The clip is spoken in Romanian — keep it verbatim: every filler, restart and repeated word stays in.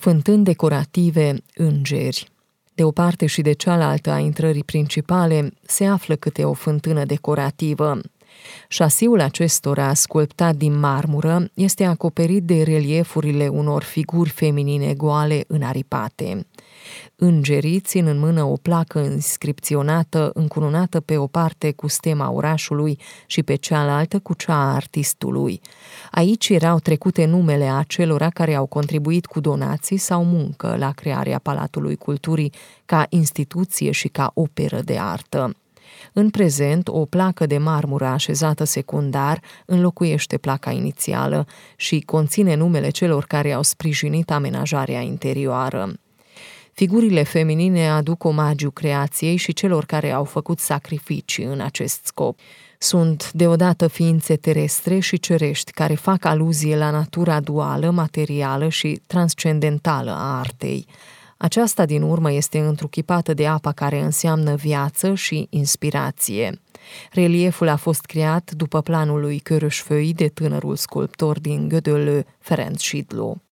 Fântâni decorative, îngeri. De o parte și de cealaltă a intrării principale se află câte o fântână decorativă. Șasiul acestora, sculptat din marmură, este acoperit de reliefurile unor figuri feminine goale înaripate. Îngerii țin în mână o placă inscripționată, încununată pe o parte cu stema orașului și pe cealaltă cu cea a artistului. Aici erau trecute numele acelora care au contribuit cu donații sau muncă la crearea Palatului Culturii ca instituție și ca operă de artă. În prezent, o placă de marmură așezată secundar înlocuiește placa inițială și conține numele celor care au sprijinit amenajarea interioară. Figurile feminine aduc omagiu creației și celor care au făcut sacrificii în acest scop. Sunt deodată ființe terestre și cerești care fac aluzie la natura duală, materială și transcendentală a artei. Aceasta din urmă este întruchipată de apa care înseamnă viață și inspirație. Relieful a fost creat după planul lui Körös-Föy de tânărul sculptor din Gödöllő, Ferenc Sidló.